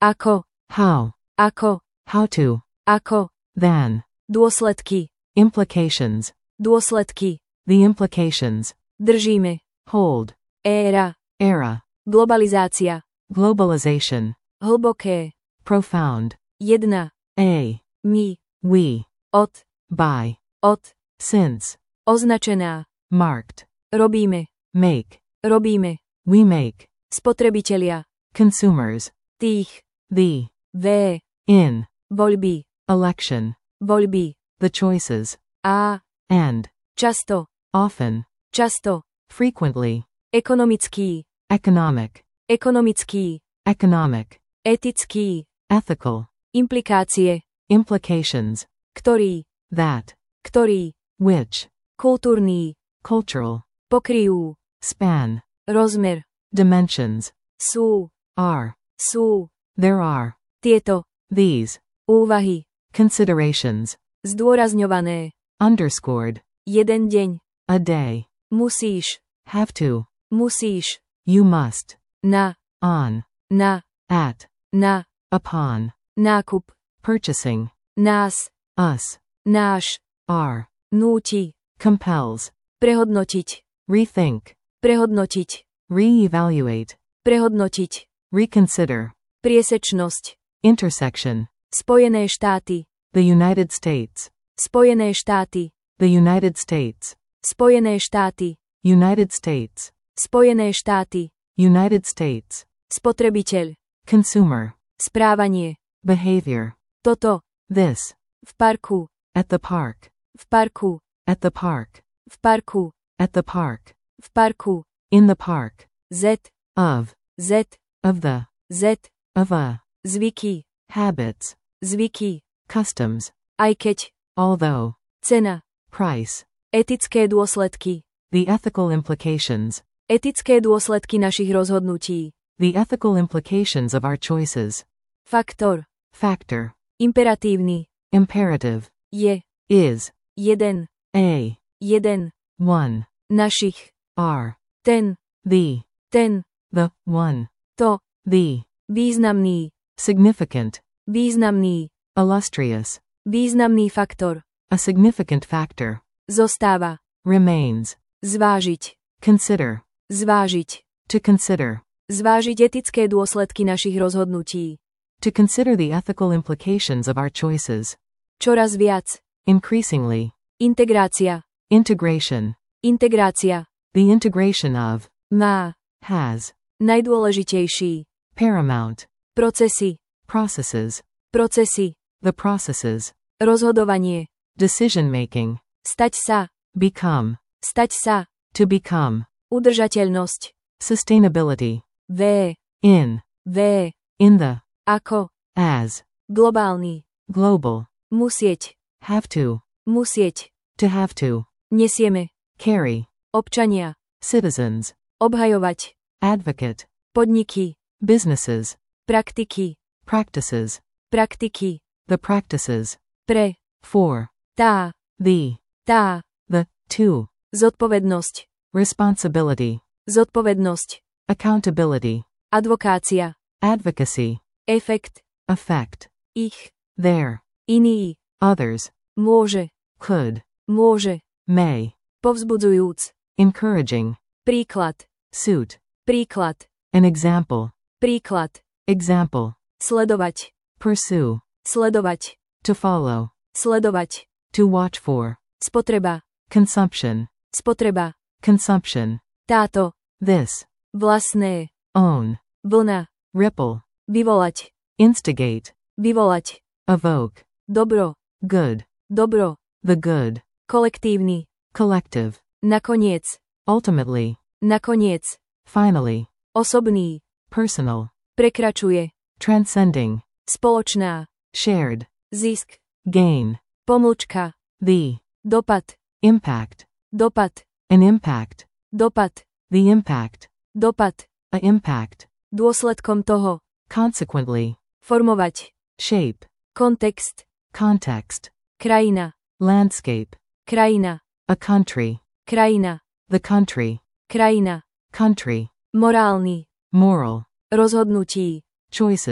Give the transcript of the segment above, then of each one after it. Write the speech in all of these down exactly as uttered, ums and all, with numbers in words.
Ako. How. Ako. How to. Ako. Than. Dôsledky. Implications. Dôsledky. The implications. Držíme. Hold. Éra. Era. Globalizácia. Globalization. Hlboké. Profound. Jedna. A. My. We. Od. By. Od. Since. Označená. Marked. Robíme. Make. Robíme. We make. Spotrebitelia. Consumers. Tých. The. V. In. Voľby. Election. Voľby. The choices. A. And. Často. Often. Často. Frequently. Ekonomický. Economic. Ekonomický. Economic. Etický. Ethical. Implikácie. Implications. Ktorý. That. Ktorý. Which. Kultúrny. Cultural. Pokryjú. Span. Rozmer. Dimensions. Sú. Are. Sú. There are. Tieto. These. Úvahy. Considerations. Zdôrazňované. Underscored. Jeden deň. A day. Musíš. Have to. Musíš. You must. Na. On. Na. At. Na. Upon. Nákup. Purchasing. Nás. Us. Náš. Are. Núti. Compels. Prehodnotiť. Rethink. Prehodnotiť. Re-evaluate. Prehodnotiť. Reconsider. Priesečnosť. Intersection. Spojené štáty. The United States. Spojené štáty. The United States. Spojené štáty. United States. Spojené štáty. United States. Spotrebiteľ. Consumer. Správanie. Behavior. Toto. This. V parku. At the park. V parku. At the park. V parku. At the park. V parku. In the park. Z. Of. Z. Of the. Z. Of a. Zvyky. Habits. Zvyky. Customs. Aj keď. Although. Cena. Price. Etické dôsledky. The ethical implications. Etické dôsledky našich rozhodnutí. The ethical implications of our choices. Faktor. Factor. Imperatívny. Imperative. Je. Is. Jeden. A. Jeden. One. Našich. Are. Ten. The. Ten. The. One. To. The. Významný. Significant. Významný. Illustrious. Významný faktor. A significant factor. Zostáva. Remains. Zvážiť. Consider. Zvážiť. To consider. Zvážiť etické dôsledky našich rozhodnutí. To consider the ethical implications of our choices. Čoraz viac. Increasingly. Integrácia. Integration. Integrácia. The integration of. Má. Has. Najdôležitejší. Paramount. Procesy. Processes. Procesy. The processes. Rozhodovanie. Decision making. Stať sa. Become. Stať sa. To become. Udržateľnosť. Sustainability. V. In. V. In the. Ako. As. Globálny. Global. Musieť. Have to. Musieť. To have to. Nesieme. Carry. Občania. Citizens. Obhajovať. Advocate. Podniky. Businesses. Praktiky. Practices. Praktiky. The practices. Pre. For. Tá. The. Tá. The. To. Zodpovednosť. Responsibility. Zodpovednosť. Accountability. Advokácia. Advocacy. Efekt. Effect. Ich. There. Iný. Others. Môže. Could. Môže. May. Povzbudzujúc. Encouraging. Príklad. Suit. Príklad. An example. Príklad. Example. Sledovať. Pursue. Sledovať. To follow. Sledovať. To watch for. Spotreba. Consumption. Spotreba. Consumption. Táto. This. Vlastné. Own. Vlna. Ripple. Vyvolať. Instigate. Vyvolať. Evoke. Dobro. Good. Dobro. The good. Kolektívny. Collective. Nakoniec. Ultimately. Nakoniec. Finally. Osobný. Personal. Prekračuje. Transcending. Spoločná. Shared. Zisk. Gain. Pomlčka. The. Dopad. Impact. Dopad. An impact. Dopad. The impact. Dopad. A impact. Dôsledkom toho. Consequently. Formovať. Shape. Kontext. Context. Krajina. Landscape. Krajina. A country. Krajina. The country. Krajina. Country. Morálny. Moral. Rozhodnutí. Choices.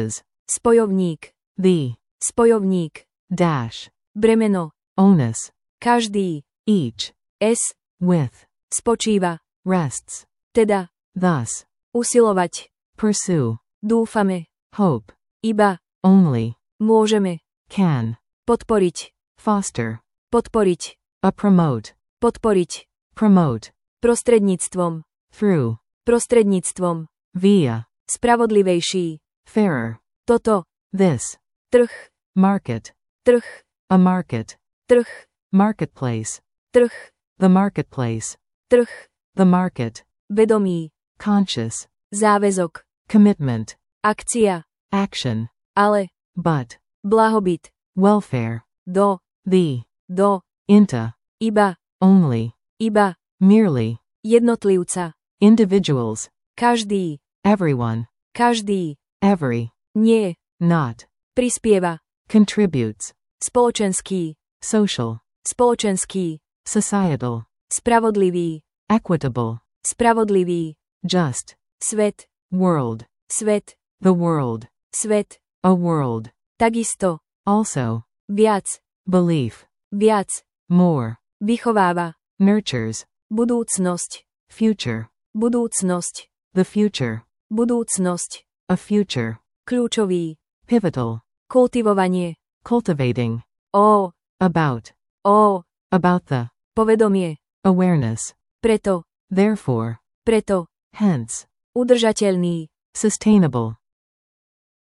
Spojovník. the, Spojovník. dash, Bremeno. onus, Každý. each, S. with, Spočíva. rests, Teda. thus, Usilovať. pursue, Dúfame. hope, Iba. only, Môžeme. can, Podporiť. foster, Podporiť. a promote, Podporiť. promote, Prostredníctvom. through, Prostredníctvom. via, Spravodlivejší. fairer, Toto. this, Trh. market, Trh. a market, Trh. marketplace, Trh. the marketplace, Trh. the market, Vedomí. conscious, Záväzok. commitment, Akcia. action, Ale. but, Blahobyt. welfare, Do. the, Do. into, Iba. only, Iba. merely, Jednotlivca. individuals, Každý. everyone, Každý. every, Nie. not, Prispieva. contributes, Spoločenský. social, Spoločenský. societal, Spravodlivý. equitable, Spravodlivý. just, Svet. world, Svet. the world, Svet. a world, Takisto. also, Viac. belief, Viac. more, Vychováva. nurtures, Budúcnosť. future, Budúcnosť. the future, Budúcnosť. a future, Kľúčový. pivotal, Kultivovanie. cultivating, Ó. about, Ó. about the, Povedomie. awareness, Preto. therefore, Preto. hence, Udržateľný. sustainable,